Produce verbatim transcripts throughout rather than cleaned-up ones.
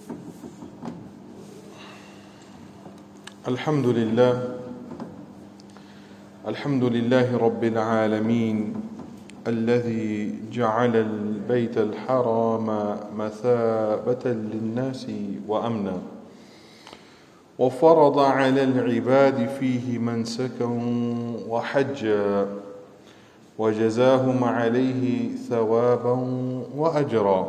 الحمد لله الحمد لله رب العالمين الذي جعل البيت الحرام مثابة للناس وأمنا وفرض على العباد فيه منسكا وحجا وجزاهم عليه ثوابا وأجرا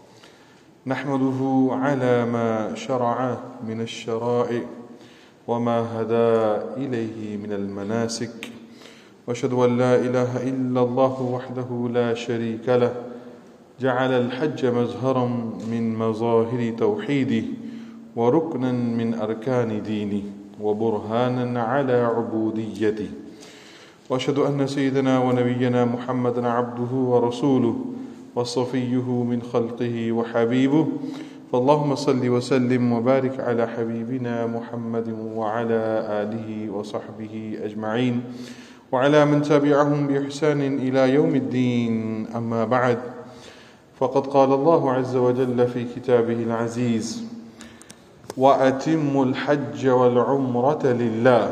نحمده على ما شرعه من الشرائع وما هدى إليه من المناسك وأشهد أن لا إله إلا الله وحده لا شريك له جعل الحج مظهرا من مظاهر توحيده وركنا من أركان دينه وبرهانا على عبوديته وأشهد أن سيدنا ونبينا محمدا عبده ورسوله وصفيه من خلقه وحبيبه فاللهم صل وسلم وبارك على حبيبنا محمد وعلى آله وصحبه أجمعين وعلى من تبعهم بإحسان إلى يوم الدين. أما بعد، فقد قال الله عز وجل في كتابه العزيز: وأتموا الحج والعمرة لله.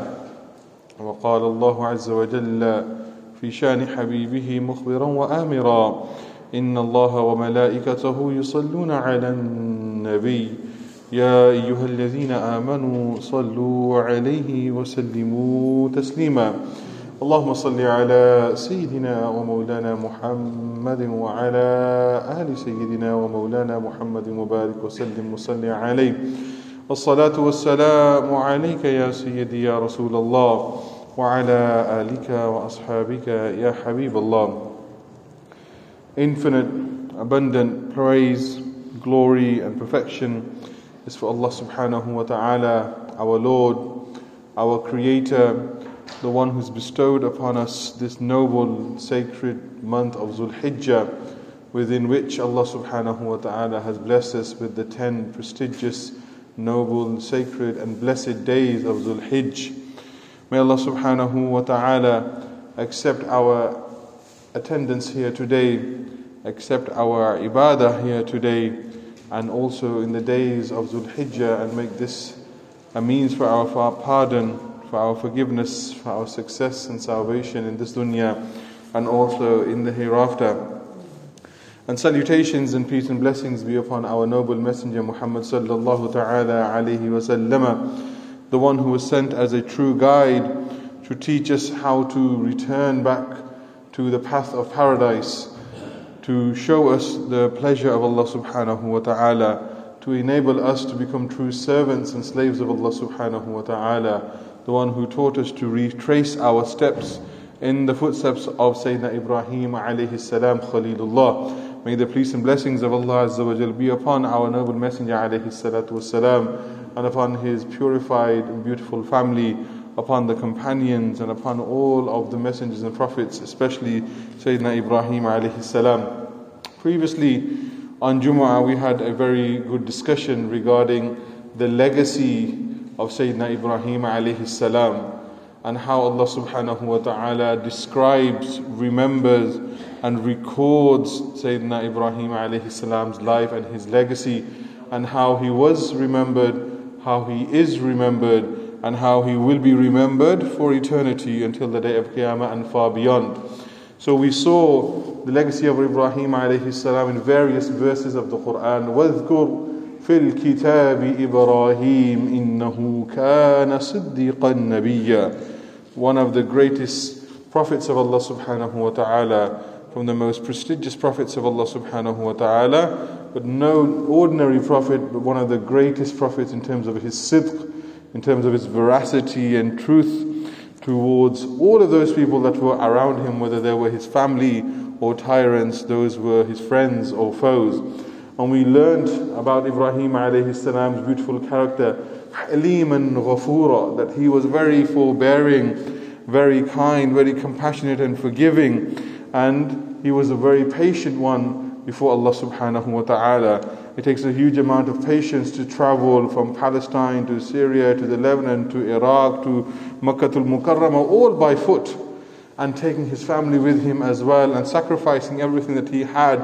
وقال الله عز وجل في شان حبيبه مخبرا وآمرا: إن الله وملائكته يصلون على النبي يا أيها الذين آمنوا صلوا عليه وسلموا تسليما. اللهم صل على سيدنا ومولانا محمد وعلى آل سيدنا ومولانا محمد وبارك وسلم وصل عليه. والصلاة والسلام عليك يا سيدي يا رسول الله وعلى آلك وأصحابك يا حبيب الله. Infinite, abundant praise, glory and perfection is for Allah subhanahu wa ta'ala, our Lord, our Creator, the one who's bestowed upon us this noble, sacred month of Dhul Hijjah, within which Allah subhanahu wa ta'ala has blessed us with the ten prestigious, noble, sacred and blessed days of Dhul Hijj. May Allah subhanahu wa ta'ala accept our attendance here today, accept our ibadah here today, and also in the days of Dhul Hijjah, and make this a means for our pardon, for our forgiveness, for our success and salvation in this dunya and also in the hereafter. And salutations and peace and blessings be upon our noble messenger Muhammad sallallahu ta'ala alayhi wa sallam, the one who was sent as a true guide to teach us how to return back to the path of paradise, to show us the pleasure of Allah subhanahu wa ta'ala, to enable us to become true servants and slaves of Allah subhanahu wa ta'ala, the one who taught us to retrace our steps in the footsteps of Sayyidina Ibrahim alayhi salam Khalilullah. May the peace and blessings of Allah Azza wa Jal be upon our noble messenger alayhi salatu wassalam, and upon his purified and beautiful family, upon the companions and upon all of the messengers and prophets, especially Sayyidina Ibrahim alayhi salam. Previously on Jumu'ah we had a very good discussion regarding the legacy of Sayyidina Ibrahim alayhi salam, and how Allah subhanahu wa ta'ala describes, remembers and records Sayyidina Ibrahim alayhi salam's life and his legacy, and how he was remembered, how he is remembered, and how he will be remembered for eternity until the day of Qiyamah and far beyond. So we saw the legacy of Ibrahim alayhi salam in various verses of the Quran. وَاذْكُرْ فِي الْكِتَابِ إِبْرَاهِيمَ إِنَّهُ كَانَ صِدِّيقًا نَبِيًّا. One of the greatest prophets of Allah subhanahu wa ta'ala, from the most prestigious prophets of Allah subhanahu wa ta'ala, but no ordinary prophet, but one of the greatest prophets in terms of his sidq, in terms of his veracity and truth towards all of those people that were around him, whether they were his family or tyrants, those were his friends or foes. And we learned about Ibrahim alayhi salam's beautiful character, Haliman Ghafura, that he was very forbearing, very kind, very compassionate and forgiving, and he was a very patient one before Allah subhanahu wa ta'ala. It takes a huge amount of patience to travel from Palestine to Syria to the Lebanon to Iraq to Makkatul Mukarramah, all by foot, and taking his family with him as well, and sacrificing everything that he had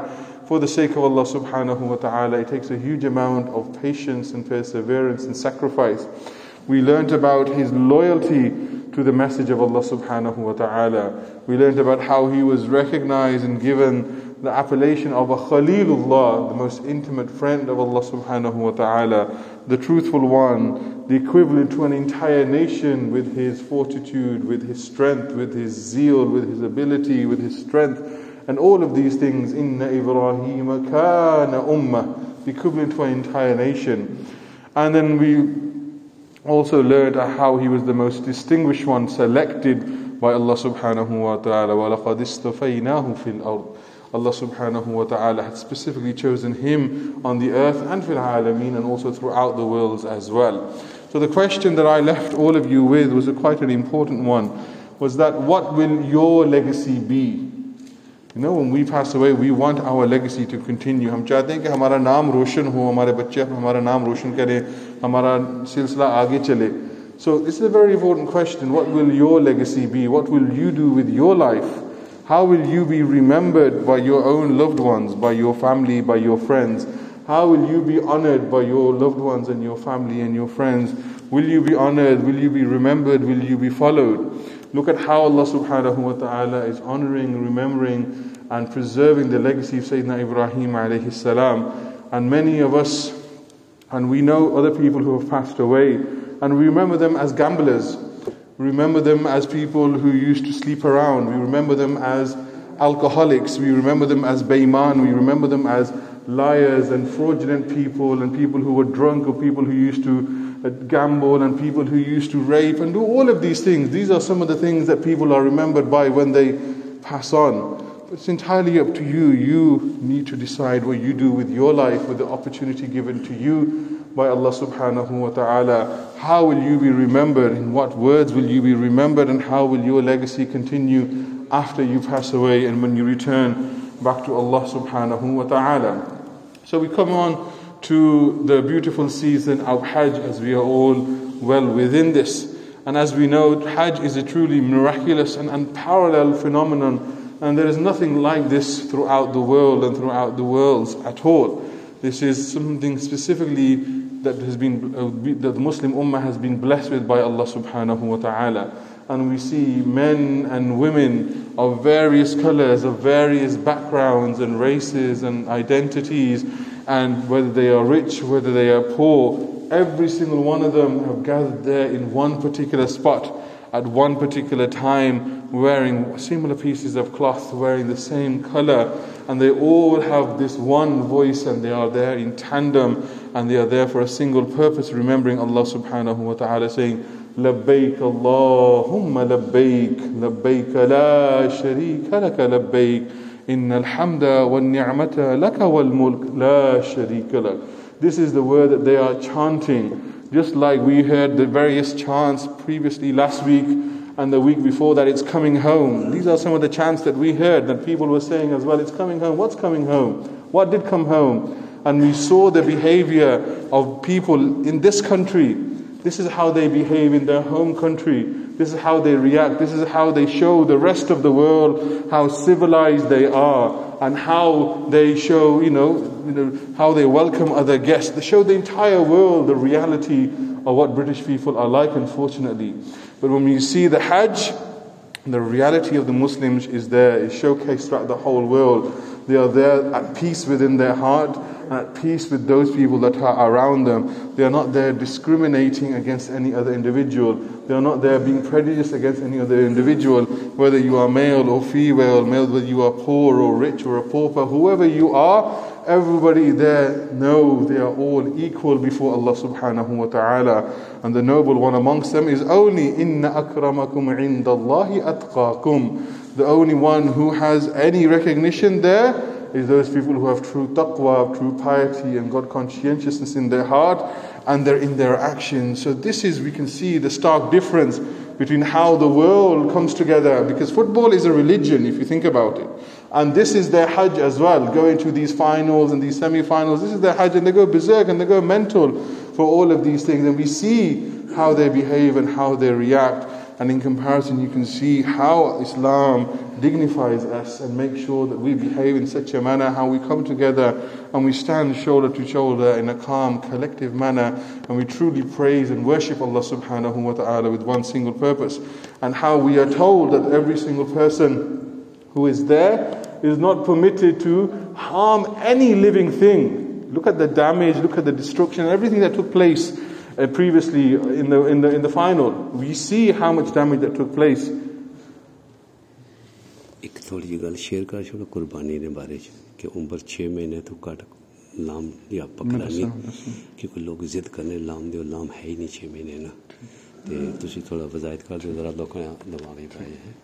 for the sake of Allah subhanahu wa ta'ala. It takes a huge amount of patience and perseverance and sacrifice. We learned about his loyalty to the message of Allah subhanahu wa ta'ala. We learned about how he was recognized and given the appellation of a Khalilullah, the most intimate friend of Allah subhanahu wa ta'ala, the truthful one, the equivalent to an entire nation with his fortitude, with his strength, with his zeal, with his ability, with his strength, and all of these things. Inna Ibrahim kana ummah, the equivalent to an entire nation. And then we also learned how he was the most distinguished one, selected by Allah subhanahu wa ta'ala. وَلَقَدْ اسْتَفَيْنَاهُ فِي الْأَرْضِ. Allah subhanahu wa ta'ala had specifically chosen him on the earth and fil alameen, and also throughout the worlds as well. So the question that I left all of you with was a quite an important one, was that what will your legacy be? You know, when we pass away, we want our legacy to continue. हम चाहते हैं कि हमारा नाम रोशन हो, हमारे बच्चे हमारा नाम रोशन करें, हमारा सिलसिला आगे चले. So this is a very important question. What will your legacy be? What will you do with your life? How will you be remembered by your own loved ones, by your family, by your friends? How will you be honored by your loved ones and your family and your friends? Will you be honored? Will you be remembered? Will you be followed? Look at how Allah subhanahu wa ta'ala is honoring, remembering and preserving the legacy of Sayyidina Ibrahim alayhi salam. And many of us, and we know other people who have passed away, and we remember them as gamblers. We remember them as people who used to sleep around. We remember them as alcoholics. We remember them as bayman. We remember them as liars and fraudulent people, and people who were drunk, or people who used to gamble, and people who used to rape and do all of these things. These are some of the things that people are remembered by when they pass on. But it's entirely up to you. You need to decide what you do with your life, with the opportunity given to you by Allah subhanahu wa ta'ala. How will you be remembered? In what words will you be remembered? And how will your legacy continue after you pass away and when you return back to Allah subhanahu wa ta'ala? So we come on to the beautiful season of Hajj, as we are all well within this. And as we know, Hajj is a truly miraculous and unparalleled phenomenon, and there is nothing like this throughout the world and throughout the worlds at all. This is something specifically that has been uh, that the Muslim Ummah has been blessed with by Allah subhanahu wa ta'ala. And we see men and women of various colors, of various backgrounds and races and identities, and whether they are rich, whether they are poor, every single one of them have gathered there in one particular spot at one particular time, wearing similar pieces of cloth, wearing the same color, and they all have this one voice, and they are there in tandem, and they are there for a single purpose, remembering Allah subhanahu wa ta'ala, saying, لبيك اللهم لبيك لبيك لا شريك لك لبيك إن الحمد والنعمة لك والملك لا شريك لك. This is the word that they are chanting, just like we heard the various chants previously last week and the week before that. It's coming home. These are some of the chants that we heard that people were saying as well. It's coming home. What's coming home? What did come home? And we saw the behavior of people in this country. This is how they behave in their home country. This is how they react. This is how they show the rest of the world how civilized they are, and how they show, you know, you know, how they welcome other guests. They show the entire world the reality of what British people are like, unfortunately. But when you see the Hajj, the reality of the Muslims is there, is showcased throughout the whole world. They are there at peace within their heart, and at peace with those people that are around them. They are not there discriminating against any other individual. They are not there being prejudiced against any other individual, whether you are male or female, male, whether you are poor or rich or a pauper, whoever you are. Everybody there know they are all equal before Allah subhanahu wa ta'ala. And the noble one amongst them is only Inna akramakum indallahi atqakum. The only one who has any recognition there is those people who have true taqwa, true piety and God conscientiousness in their heart, and they're in their actions. So this is, we can see the stark difference between how the world comes together, because football is a religion if you think about it. And this is their Hajj as well, going to these finals and these semi-finals. This is their Hajj, and they go berserk and they go mental for all of these things. And we see how they behave and how they react. And in comparison, you can see how Islam dignifies us and makes sure that we behave in such a manner, how we come together and we stand shoulder to shoulder in a calm, collective manner, and we truly praise and worship Allah subhanahu wa ta'ala with one single purpose. And how we are told that every single person who is there is not permitted to harm any living thing. Look at the damage, look at the destruction, everything that took place uh, previously in the, in the in the final. We see how much damage that took place. एक थोड़ी जी गल share कर छोड़ो कुर्बानी ने बारे कि उम्र छः महीने तो कट लाम या पकड़ा नहीं क्योंकि लोग जिद करने लाम दे लाम है ही नहीं छः महीने ना ते तुसी थोड़ा वजायत कर दो जरा लोगों ने दबावे पाए हैं.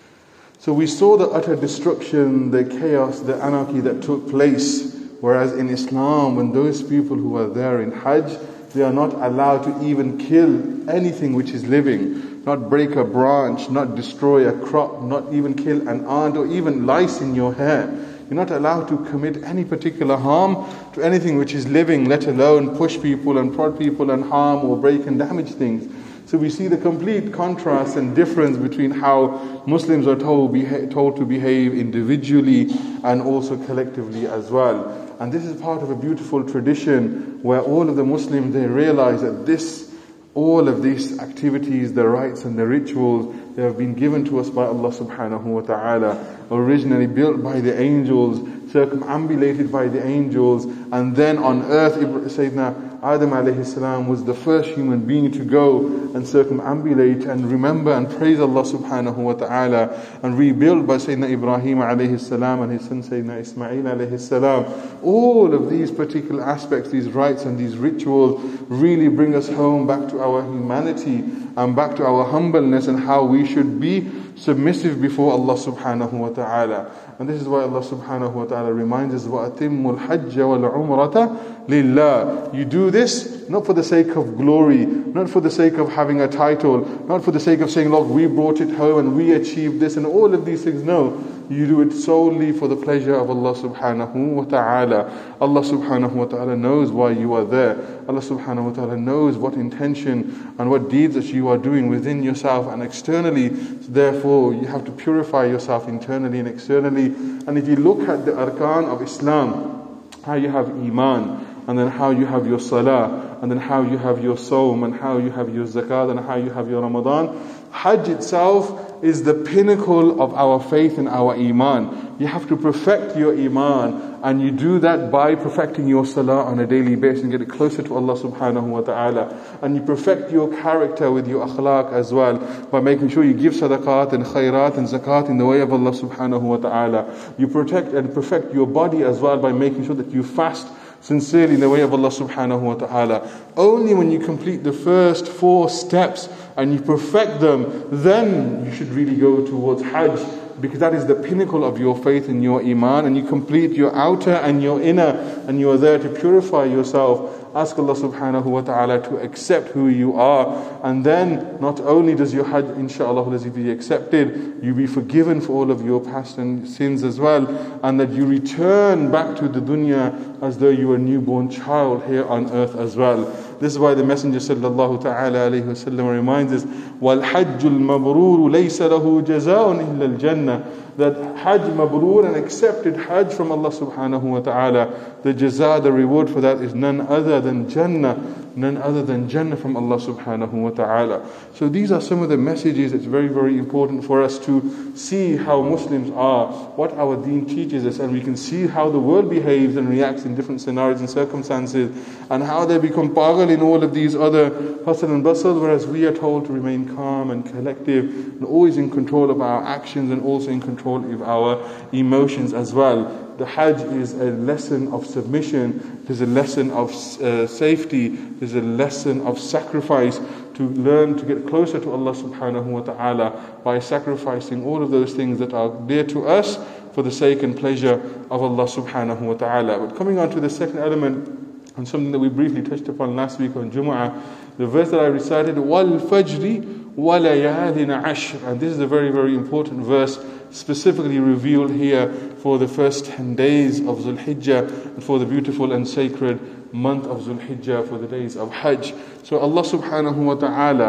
So we saw the utter destruction, the chaos, the anarchy that took place. Whereas in Islam, when those people who are there in Hajj, they are not allowed to even kill anything which is living, not break a branch, not destroy a crop, not even kill an ant or even lice in your hair. You're not allowed to commit any particular harm to anything which is living, let alone push people and prod people and harm or break and damage things. So we see the complete contrast and difference between how Muslims are told, beha- told to behave individually and also collectively as well. And this is part of a beautiful tradition where all of the Muslims, they realize that this, all of these activities, the rites and the rituals, they have been given to us by Allah subhanahu wa ta'ala, originally built by the angels, circumambulated by the angels, and then on earth, Sayyidina Adam alayhi salam was the first human being to go and circumambulate and remember and praise Allah subhanahu wa ta'ala, and rebuilt by Sayyidina Ibrahim alayhi salam and his son Sayyidina Ismail alayhi salam. All of these particular aspects, these rites and these rituals really bring us home back to our humanity and back to our humbleness and how we should be submissive before Allah subhanahu wa ta'ala. And this is why Allah subhanahu wa ta'ala reminds us, وَأَتِمُّ الْحَجَّ وَالْعُمْرَةَ لِلَّهِ. You do this not for the sake of glory, not for the sake of having a title, not for the sake of saying, look, we brought it home and we achieved this and all of these things. No, you do it solely for the pleasure of Allah subhanahu wa ta'ala. Allah subhanahu wa ta'ala knows why you are there. Allah subhanahu wa ta'ala knows what intention and what deeds that you are doing within yourself and externally. So therefore, you have to purify yourself internally and externally. And if you look at the arkan of Islam, how you have iman, and then how you have your salah, and then how you have your sawm, and how you have your zakat, and how you have your Ramadan, Hajj itself is the pinnacle of our faith and our iman. You have to perfect your iman, and you do that by perfecting your salah on a daily basis and get it closer to Allah subhanahu wa ta'ala. And you perfect your character with your akhlaq as well, by making sure you give sadaqat and khairat and zakat in the way of Allah subhanahu wa ta'ala. You protect and perfect your body as well by making sure that you fast sincerely in the way of Allah subhanahu wa ta'ala. Only when you complete the first four steps and you perfect them, then you should really go towards Hajj, because that is the pinnacle of your faith and your iman, and you complete your outer and your inner, and you are there to purify yourself. Ask Allah subhanahu wa ta'ala to accept who you are, and then not only does your Hajj inshaAllah be accepted, you be forgiven for all of your past and sins as well, and that you return back to the dunya as though you were a newborn child here on earth as well. This is why the Messenger sallallahu ta'ala alayhi wa sallam reminds us, وَالْحَجُّ الْمَبْرُورُ لَيْسَ لَهُ جَزَاءٌ إِلَّا الْجَنَّةِ. That Hajj mabrur, and accepted Hajj from Allah subhanahu wa ta'ala, the jaza, the reward for that is none other than Jannah, none other than Jannah from Allah subhanahu wa ta'ala. So these are some of the messages. It's very, very important for us to see how Muslims are, what our deen teaches us, and we can see how the world behaves and reacts in different scenarios and circumstances, and how they become pagal in all of these other hustle and bustle, whereas we are told to remain calm and collective and always in control of our actions and also in control of our emotions as well. The Hajj is a lesson of submission, it is a lesson of uh, safety, it is a lesson of sacrifice, to learn to get closer to Allah subhanahu wa ta'ala by sacrificing all of those things that are dear to us for the sake and pleasure of Allah subhanahu wa ta'ala. But coming on to the second element, and something that we briefly touched upon last week on Jumu'ah, the verse that I recited, وَالْفَجْرِ وَلَيَالٍ عَشْرٍ. And this is a very, very important verse, specifically revealed here for the first ten days of Dhul Hijjah, and for the beautiful and sacred month of Dhul Hijjah, for the days of Hajj. So Allah subhanahu wa ta'ala,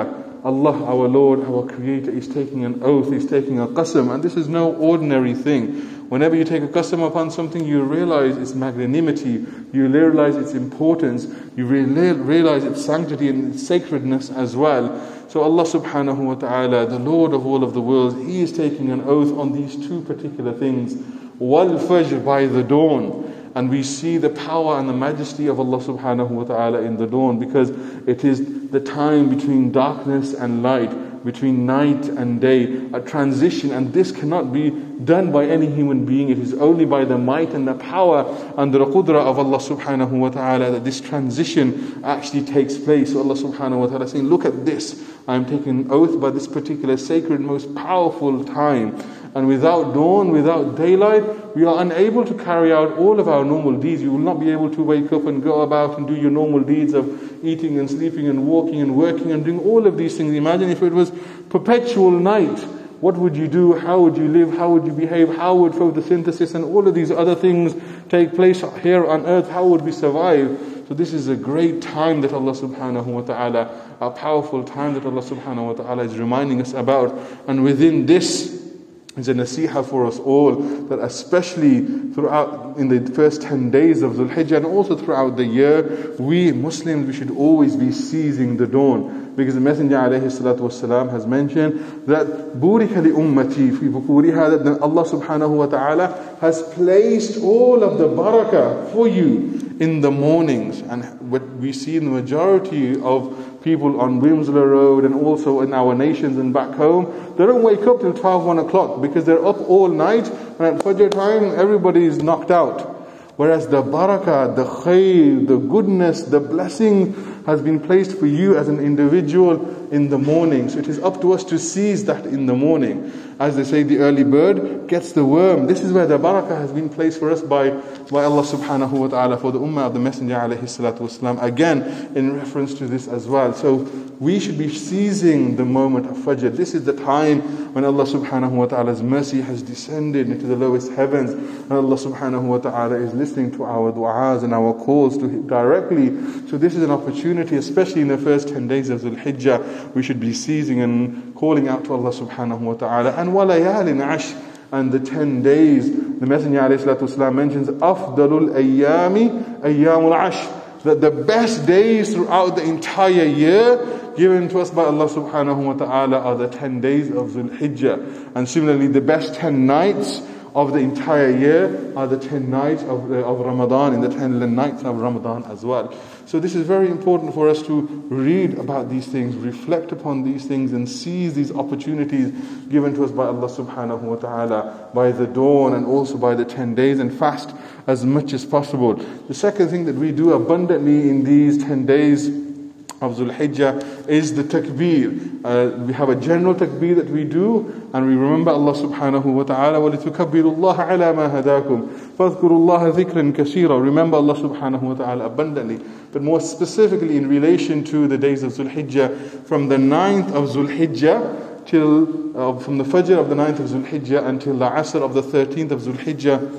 Allah, our Lord, our Creator, is taking an oath, He's taking a qasam, and this is no ordinary thing. Whenever you take a qasam upon something, you realize its magnanimity, you realize its importance, you realize its sanctity and its sacredness as well. So Allah subhanahu wa ta'ala, the Lord of all of the worlds, He is taking an oath on these two particular things. Wal fajr, by the dawn. And we see the power and the majesty of Allah subhanahu wa ta'ala in the dawn, because it is the time between darkness and light, between night and day, a transition, and this cannot be done by any human being. It is only by the might and the power and the qudra of Allah subhanahu wa ta'ala that this transition actually takes place. So Allah subhanahu wa ta'ala is saying, look at this, I am taking an oath by this particular sacred, most powerful time. And without dawn, without daylight, we are unable to carry out all of our normal deeds. You will not be able to wake up and go about and do your normal deeds of eating and sleeping and walking and working and doing all of these things. Imagine if it was perpetual night. What would you do? How would you live? How would you behave? How would photosynthesis and all of these other things take place here on earth? How would we survive? So this is a great time that Allah subhanahu wa ta'ala, a powerful time that Allah subhanahu wa ta'ala is reminding us about. And within this is a nasiha for us all, that especially throughout in the first ten days of Dhul Hijjah and also throughout the year, we Muslims, we should always be seizing the dawn. Because the Messenger alayhi salatu wasalam has mentioned that Burika li ummati fi bukuriha, that Allah subhanahu wa ta'ala has placed all of the barakah for you in the mornings. And what we see in the majority of people on Wimsler Road and also in our nations and back home, they don't wake up till twelve, one o'clock because they're up all night, and at Fajr time everybody is knocked out. Whereas the barakah, the khair, the goodness, the blessing has been placed for you as an individual in the morning. So it is up to us to seize that in the morning. As they say, the early bird gets the worm. This is where the barakah has been placed for us by, by Allah subhanahu wa ta'ala, for the ummah of the Messenger alayhi salatu wasalam. Again, in reference to this as well. So we should be seizing the moment of Fajr. This is the time when Allah subhanahu wa ta'ala's mercy has descended into the lowest heavens. And Allah subhanahu wa ta'ala is listening to our du'as and our calls to Him directly. So this is an opportunity, especially in the first ten days of Dhul Hijjah, we should be seizing and calling out to Allah subhanahu wa ta'ala. And walayalin ash, and the ten days, the Messenger alayhi salatu wasalam mentions afdalul ayyami ayyamul ash, that the best days throughout the entire year given to us by Allah subhanahu wa ta'ala are the ten days of Dhul Hijjah. And similarly, the best ten nights of the entire year are the ten nights of, uh, of Ramadan, in the ten nights of Ramadan as well. So this is very important for us to read about these things, reflect upon these things, and seize these opportunities given to us by Allah subhanahu wa ta'ala, by the dawn and also by the ten days, and fast as much as possible. The second thing that we do abundantly in these ten days of Dhul Hijjah is the takbir. Uh, we have a general takbir that we do, and we remember Allah subhanahu wa ta'ala, وَلِتُكَبِّرُوا اللَّهَ عَلَى مَا هَدَاكُمْ فَاذْكُرُوا اللَّهَ ذِكْرًا كَثِيرًا. Remember Allah subhanahu wa ta'ala abundantly. But more specifically in relation to the days of Dhul Hijjah, from the ninth of Dhul Hijjah till, uh, from the Fajr of the ninth of Dhul Hijjah until the Asr of the thirteenth of Dhul Hijjah,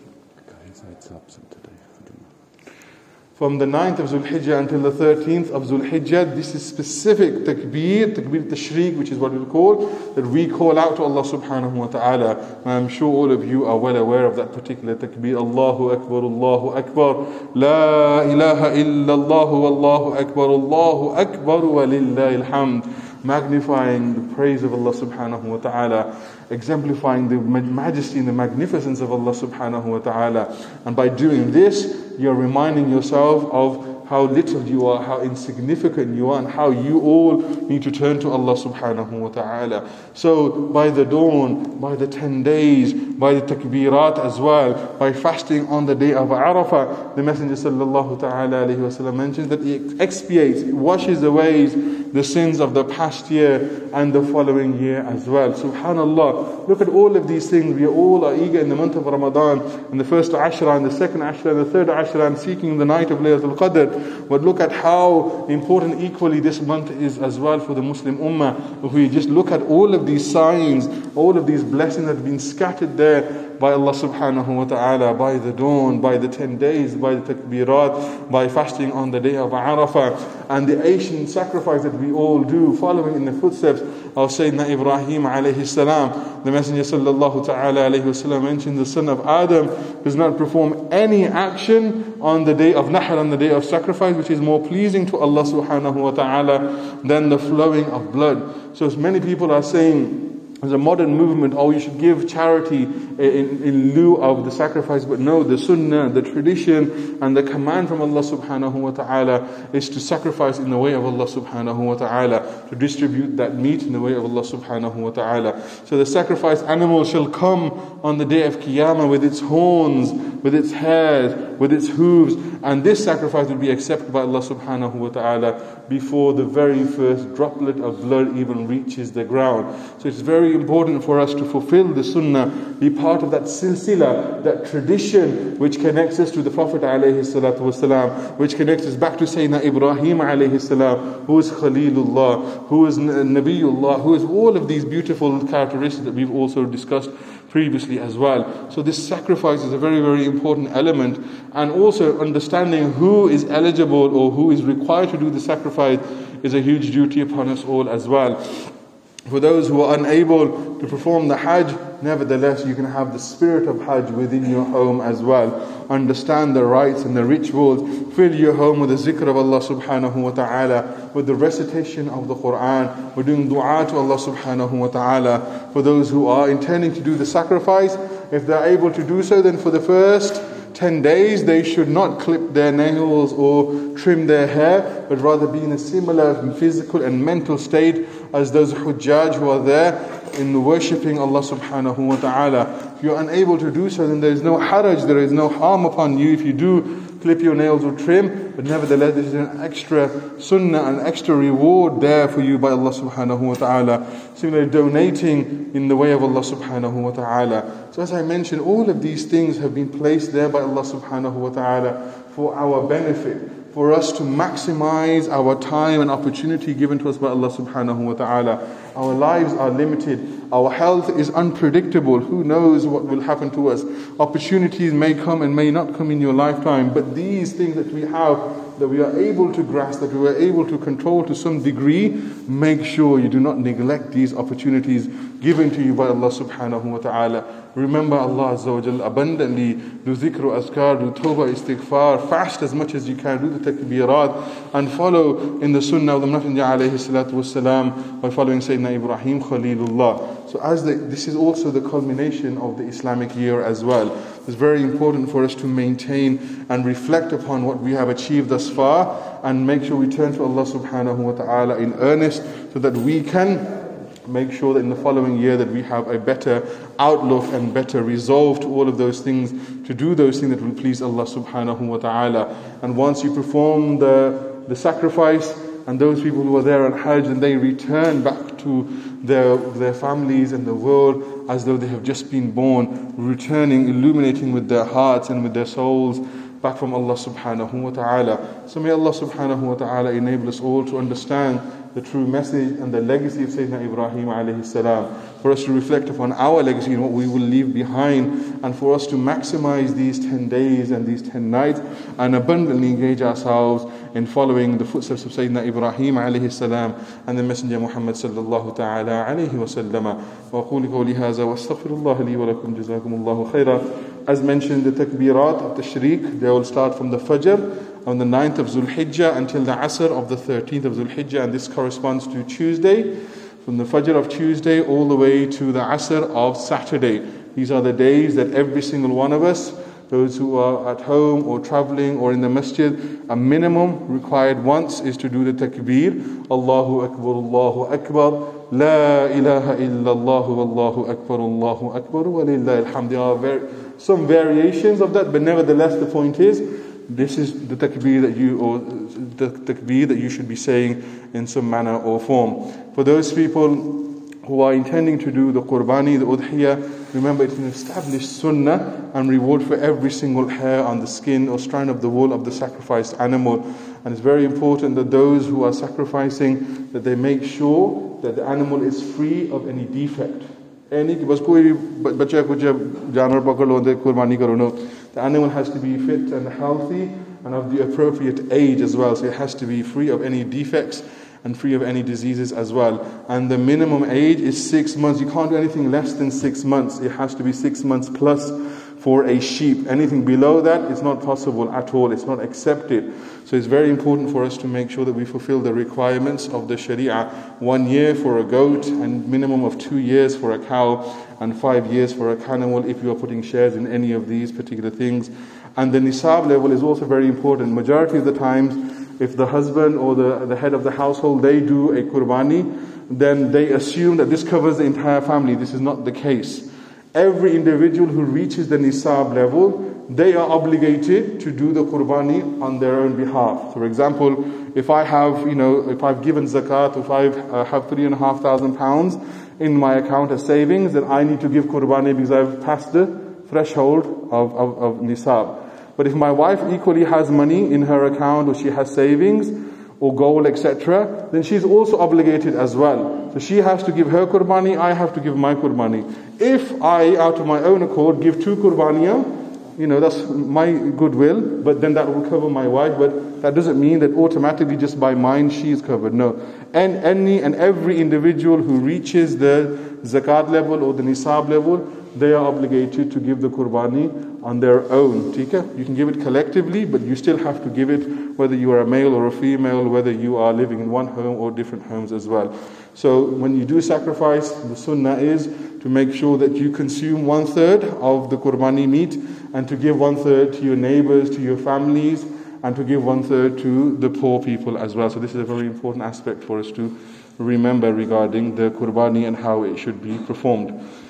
from the ninth of Dhul Hijjah until the thirteenth of Dhul Hijjah, this is specific takbir, takbir tashriq, which is what we call, that we call out to Allah subhanahu wa ta'ala. And I'm sure all of you are well aware of that particular takbir. Allahu Akbar, Allahu Akbar, La ilaha illallah, Allahu Akbar, Allahu Akbar, wa lillahi alhamd. Magnifying the praise of Allah subhanahu wa ta'ala, exemplifying the majesty and the magnificence of Allah subhanahu wa ta'ala. And by doing this, you're reminding yourself of how little you are, how insignificant you are, and how you all need to turn to Allah subhanahu wa ta'ala. So by the dawn, by the ten days, by the takbirat as well, by fasting on the day of Arafah, the Messenger sallallahu ta'ala alayhi wa sallam mentions that it expiates, it washes away the sins of the past year and the following year as well. Subhanallah, look at all of these things. We all are eager in the month of Ramadan, and the first Ashra and the second Ashra and the third Ashra, and seeking the night of Laylatul Qadr. But look at how important equally this month is as well for the Muslim Ummah. If we just look at all of these signs, all of these blessings that have been scattered there by Allah subhanahu wa ta'ala, by the dawn, by the ten days, by the takbirat, by fasting on the day of Arafah. and the ancient sacrifice that we all do, following in the footsteps of Sayyidina Ibrahim alayhi salam. The Messenger sallallahu ta'ala alayhi wasallam mentioned the son of Adam does not perform any action on the day of Nahr, on the day of sacrifice, which is more pleasing to Allah subhanahu wa ta'ala than the flowing of blood. So as many people are saying, there's a modern movement, oh, you should give charity in, in lieu of the sacrifice. But no, the sunnah, the tradition, and the command from Allah subhanahu wa ta'ala is to sacrifice in the way of Allah subhanahu wa ta'ala, to distribute that meat in the way of Allah subhanahu wa ta'ala. So the sacrificed animal shall come on the day of Qiyamah with its horns, with its hairs, with its hooves, and this sacrifice will be accepted by Allah subhanahu wa ta'ala before the very first droplet of blood even reaches the ground. So it's very important for us to fulfill the sunnah, be part of that silsila, that tradition which connects us to the Prophet alayhi salatu wasalam, which connects us back to Sayyidina Ibrahim alayhi salam, who is Khalilullah, who is Nabiullah, who is all of these beautiful characteristics that we've also discussed previously as well. So this sacrifice is a very, very important element, and also understanding who is eligible or who is required to do the sacrifice is a huge duty upon us all as well. For those who are unable to perform the Hajj, nevertheless you can have the spirit of Hajj within your home as well. Understand the rites and the rituals. Fill your home with the zikr of Allah subhanahu wa ta'ala, with the recitation of the Quran. We're doing dua to Allah subhanahu wa ta'ala. For those who are intending to do the sacrifice, if they're able to do so, then for the first ten days they should not clip their nails or trim their hair, but rather be in a similar physical and mental state as those hujjaj who are there in worshipping Allah subhanahu wa ta'ala. If you're unable to do so, then there is no haraj, there is no harm upon you if you do clip your nails or trim, but nevertheless there is an extra sunnah, an extra reward there for you by Allah subhanahu wa ta'ala. Similarly, donating in the way of Allah subhanahu wa ta'ala. So as I mentioned, all of these things have been placed there by Allah subhanahu wa ta'ala for our benefit, for us to maximize our time and opportunity given to us by Allah subhanahu wa ta'ala. Our lives are limited. Our health is unpredictable. Who knows what will happen to us? Opportunities may come and may not come in your lifetime. But these things that we have, that we are able to grasp, that we are able to control to some degree, make sure you do not neglect these opportunities given to you by Allah subhanahu wa ta'ala. Remember Allah Azza wa Jal abundantly. Do dhikr, azkar, do tawbah, istighfar. Fast as much as you can. Do the takbirat. And follow in the sunnah of the Messenger alayhi salatu wasalam by following Sayyidina Ibrahim Khalilullah. So as the, this is also the culmination of the Islamic year as well. It's very important for us to maintain and reflect upon what we have achieved thus far, and make sure we turn to Allah subhanahu wa ta'ala in earnest, so that we can make sure that in the following year that we have a better outlook and better resolve to all of those things, to do those things that will please Allah subhanahu wa ta'ala. And once you perform the, the sacrifice, and those people who are there on Hajj, and they return back to their, their families and the world as though they have just been born, returning, illuminating with their hearts and with their souls back from Allah subhanahu wa ta'ala. So may Allah subhanahu wa ta'ala enable us all to understand the true message and the legacy of Sayyidina Ibrahim alayhi salam, for us to reflect upon our legacy and what we will leave behind, and for us to maximize these ten days and these ten nights, and abundantly engage ourselves in following the footsteps of Sayyidina Ibrahim alayhi salam and the Messenger Muhammad sallallahu ta'ala alayhi wa sallama. Wa aqulu qawli hadha wa astaghfirullah li wa lakum, jazakumullahu khaira. As mentioned, the takbirat of tashriq, they will start from the Fajr on the ninth of Zulhijjah until the Asr of the thirteenth of Zulhijjah, and this corresponds to Tuesday, from the Fajr of Tuesday all the way to the Asr of Saturday. These are the days that every single one of us, those who are at home or traveling or in the masjid, a minimum required once is to do the takbir. Allahu Akbar, Allahu Akbar, La ilaha illallah, Wallahu Akbar, Allahu Akbar, wa lillahi alhamd. There are very, some variations of that, but nevertheless the point is, this is the takbir that you, or the takbir that you should be saying in some manner or form. For those people who are intending to do the qurbani, the udhiyah, remember it's an established sunnah and reward for every single hair on the skin or strand of the wool of the sacrificed animal. And it's very important that those who are sacrificing, that they make sure that the animal is free of any defect. Any bas koi bacha kuch janwar pakad lo de qurbani karo no, the animal has to be fit and healthy and of the appropriate age as well. So it has to be free of any defects and free of any diseases as well. And the minimum age is six months. You can't do anything less than six months. It has to be six months plus for a sheep. Anything below that is not possible at all. It's not accepted. So it's very important for us to make sure that we fulfill the requirements of the Sharia. One year for a goat, and minimum of two years for a cow, and five years for a camel if you are putting shares in any of these particular things. And the nisab level is also very important. Majority of the times, if the husband or the, the head of the household, they do a qurbani, then they assume that this covers the entire family. This is not the case. Every individual who reaches the nisab level, they are obligated to do the qurbani on their own behalf. For example, if I have, you know, if I've given zakat, if I uh, have three and a half thousand pounds in my account as savings, then I need to give qurbani because I've passed the threshold of, of, of nisab. But if my wife equally has money in her account, or she has savings or gold, et cetera, then she's also obligated as well. So she has to give her qurbani, I have to give my qurbani. If I, out of my own accord, give two qurbaniya, you know, that's my goodwill, but then that will cover my wife. But that doesn't mean that automatically just by mine she is covered. No. And any and every individual who reaches the zakat level or the nisab level, they are obligated to give the qurbani on their own. You can give it collectively, but you still have to give it whether you are a male or a female, whether you are living in one home or different homes as well. So when you do sacrifice, the sunnah is to make sure that you consume one third of the qurbani meat, and to give one third to your neighbors, to your families, and to give one third to the poor people as well. So this is a very important aspect for us to remember regarding the qurbani and how it should be performed.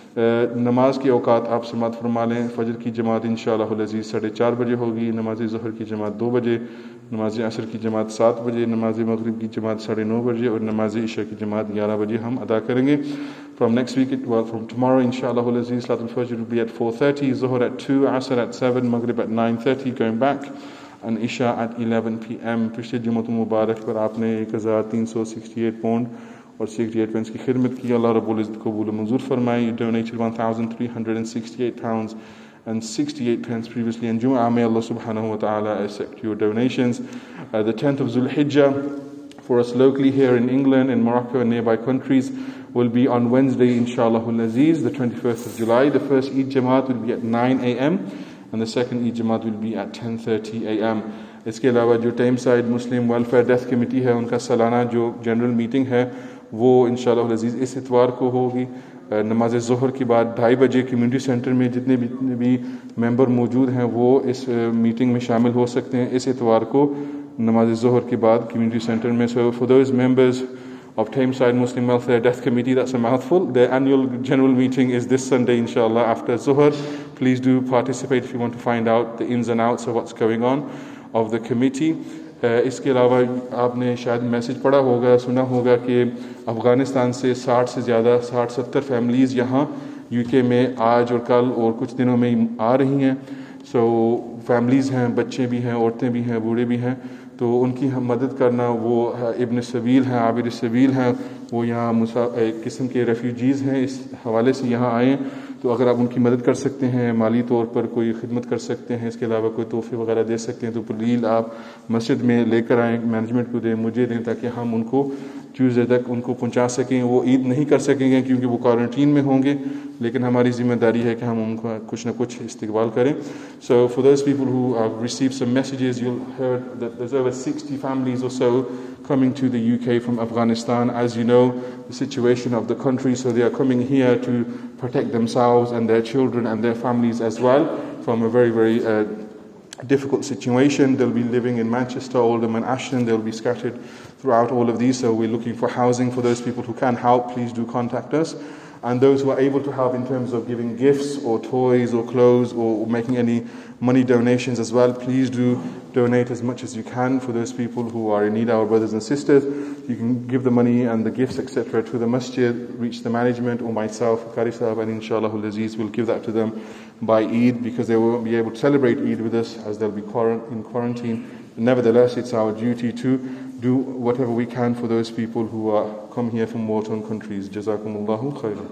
नमाज की औकात आप समात फरमा लें. फजर की जमात इंशाअल्लाह अज़ीज़ साढ़े चार बजे होगी, नमाज ज़हर की जमात दो बजे, नमाज असर की जमात सात बजे, नमाज मगरिब की जमात साढ़े नौ बजे और नमाज इशा की जमात ग्यारह बजे हम अदा करेंगे. From next week, it, well, from tomorrow, inshallah, Salatul Fajr will be at four thirty, Zuhr at two, Asr at seven, Maghrib at nine thirty, going back, and Isha at eleven p.m. पिछले जुमातुल मुबारक पर आपने एक हज़ार तीन सौ sixty-eight pound और sixty-eight pence की खिदमत की. अल्लाह रब्बुल इज़्ज़त कबूल मंजूर फरमाए. You donated one thousand three hundred sixty-eight pounds and sixty-eight pence previously in Jum'ah. May Allah subhanahu wa ta'ala accept your donations. Uh, the tenth of Dhul Hijjah for us locally here in England, in Morocco and nearby countries will be on Wednesday, inshallah al-Aziz, the twenty-first of July. The first Eid Jamaat will be at nine a.m. and the second Eid Jamaat will be at ten thirty a.m. इसके अलावा जो Tyneside Muslim welfare death committee है, उनका सालाना जो general meeting है वो इंशाअल्लाह अज़ीज़ इस इतवार को होगी. नमाज ज़ोहर के बाद ढाई बजे कम्युनिटी सेंटर में जितने भी, भी मेंबर मौजूद हैं वो इस मीटिंग में शामिल हो सकते हैं इस इतवार को नमाज ज़ोहर के बाद कम्युनिटी सेंटर में. So for those members of Tameside Muslim Welfare Death Committee, that's a mouthful. Their annual general meeting is this Sunday, inshallah, after Zuhr. Please do participate if you want to find out the ins and outs of what's going on of the committee. Uh, इसके अलावा आपने शायद message पढ़ा होगा, सुना होगा कि अफ़गानिस्तान से साठ से ज़्यादा साठ सत्तर फैमिलीज़ यहाँ यूके में आज और कल और कुछ दिनों में आ रही हैं. सो so, फैमिलीज़ हैं, बच्चे भी हैं, औरतें भी हैं, बूढ़े भी हैं. तो उनकी हम मदद करना, वो इब्न सबील हैं, आबिर सबील हैं, वो यहाँ मुसा एक किस्म के रेफ्यूजीज़ हैं, इस हवाले से यहाँ आए. तो अगर आप उनकी मदद कर सकते हैं, माली तौर पर कोई खिदमत कर सकते हैं, इसके अलावा कोई तोहफे वगैरह दे सकते हैं, तो प्लीज़ आप मस्जिद में लेकर आएँ, मैनेजमेंट को दें, मुझे दें, ताकि हम उनको ट्यूसडे तक उनको पहुंचा सकें. वो ईद नहीं कर सकेंगे क्योंकि वो क्वारंटीन में होंगे, लेकिन हमारी जिम्मेदारी है कि हम उनको कुछ न कुछ इस्तकबाल करें. So for those people who have received some messages, you'll heard that there's over sixty families or so coming to the U K from Afghanistan. As you know, the situation of the country, so they are coming here to protect themselves and their children and their families as well from a very, very uh, difficult situation. They'll be living in Manchester, Oldham and Ashton. They'll be scattered throughout all of these. So we're looking for housing for those people who can help. Please do contact us. And those who are able to help in terms of giving gifts or toys or clothes or making any money donations as well, please do donate as much as you can for those people who are in need, our brothers and sisters. You can give the money and the gifts, et cetera, to the masjid, reach the management or myself, Qari Sahab, and inshallah al-Aziz will give that to them by Eid, because they won't be able to celebrate Eid with us as they'll be in quarantine. Nevertheless, it's our duty to do whatever we can for those people who are come here from war-torn countries. Jazakumullahu khairan.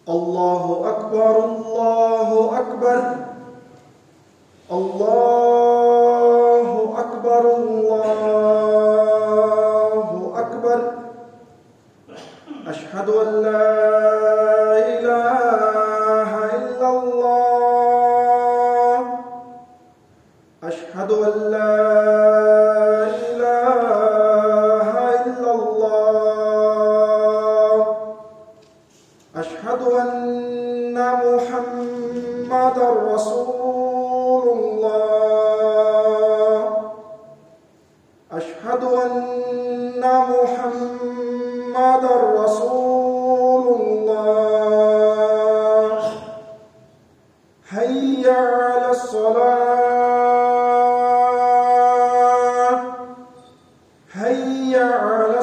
الله أكبر الله أكبر الله أكبر الله أكبر أشهد أن لا إله إلا الله أشهد أن لا إله إلا الله أشهد أن محمدا رسول الله أشهد أن محمدا رسول الله حي على الصلاة حي على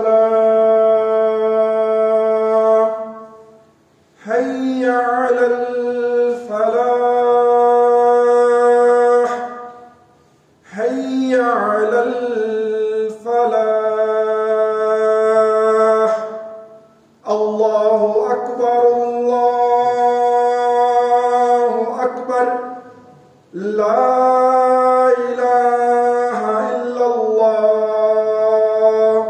الصلاة حي على الفلاح حي على الفلاح الله أكبر الله أكبر لا إله إلا الله.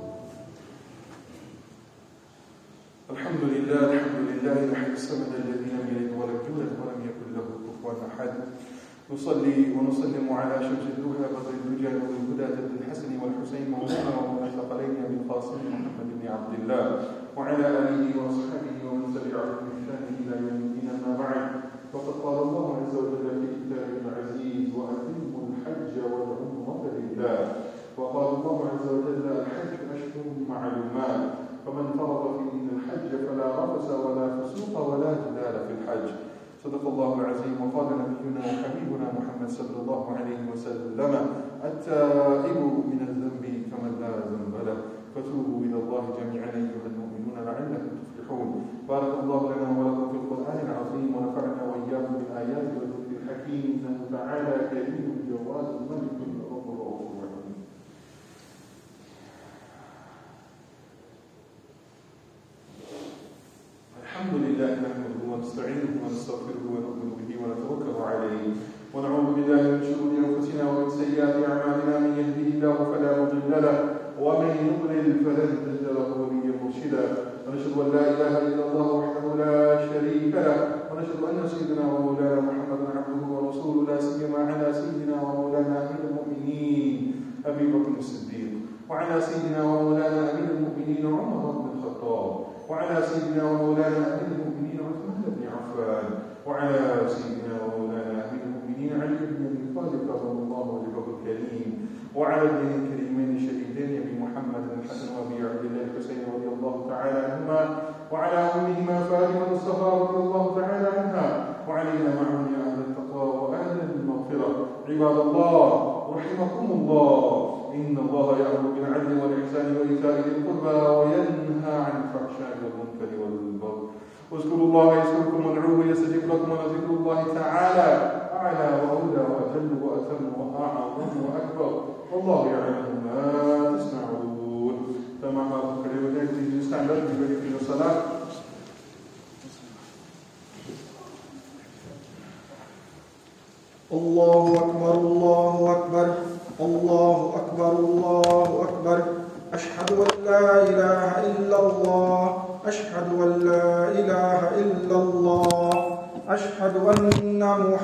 الحمد لله الحمد لله الحي الصمد الذي لم يلد ولم يولد ولم يكن له كفوا أحد. نصلي ونسلم على شمس الدجى بدر الدجى والهدى ذات الحسن والحسين مولانا ومن الثقلين بالقاسم محمد بن عبد الله وعلى آله وصحبه ومن تبعهم بإحسان إلى يوم الدين. أما بعد، فقد قال الله عز وجل في كتابه العزيز: وأتموا الحج والعمرة لله. وقال الله عز وجل: الحج أشهر معلومات، فمن فرض فيهن الحج فلا رفث ولا فسوق ولا جدال في الحج. صدق الله العظيم. وقال نبينا وحبيبنا محمد صلى الله عليه وسلم: التائب من الذنب كمن لا ذنب له، فتوبوا إلى الله جميعا أيها المؤمنون لعلكم تفلحون. بارك الله لنا ولكم في القرآن العظيم، ونفعنا وإياكم بالآيات والذكر الحكيم، إنه تعالى كريم جواد ملك رب رؤوف رحيم. الحمد لله نحمده ونستعينه ونستغفره ونؤمن به ونتوكل عليه، ونعوذ بالله من شرور أنفسنا ومن سيئات أعمالنا. من يهده الله فلا مضل له، ومن يضلل فلن تجد له وليا مرشدا. ونشهد أن لا إله إلا الله وحده لا شريك له، ونشهد أن سيدنا ومولانا محمدا عبده ورسوله، لا سيما على سيدنا ومولانا أمير المؤمنين أبي بكر الصديق، وعلى سيدنا ومولانا أمير المؤمنين عمر بن الخطاب، وعلى سيدنا ومولانا أمير المؤمنين عثمان بن عفان، وعلى سيدنا ومولانا أمير المؤمنين علي بن أبي طالب رضي الله وجهه الكريم، وعلى ابنه الكريمين الشهيدين أبي محمد الحسن وأبي عبد الله الحسين رضي الله تعالى عنهما، وعلى أمهما فاطمة الزهراء رضي الله تعالى عنها، وعلينا معهم يا أهل التقوى وأهل المغفرة. عباد الله رحمكم الله، إن الله يأمر بالعدل والإحسان وإيتاء ذي القربى وينهى عن الفحشاء والمنكر والبغي. واذكروا الله يذكركم وادعوه يستجب لكم، ولذكر الله تعالى أعلى وأولى وأجل وأتم وأعظم وأكبر، والله يعلم ما تسمعون. فمع ما ذكر ودعتي يستعمل بذلك في الصلاة. الله أكبر الله أكبر الله أكبر الله أكبر. أشهد أن لا إله إلا الله أشهد أن لا إله إلا الله أشهد أن محمدا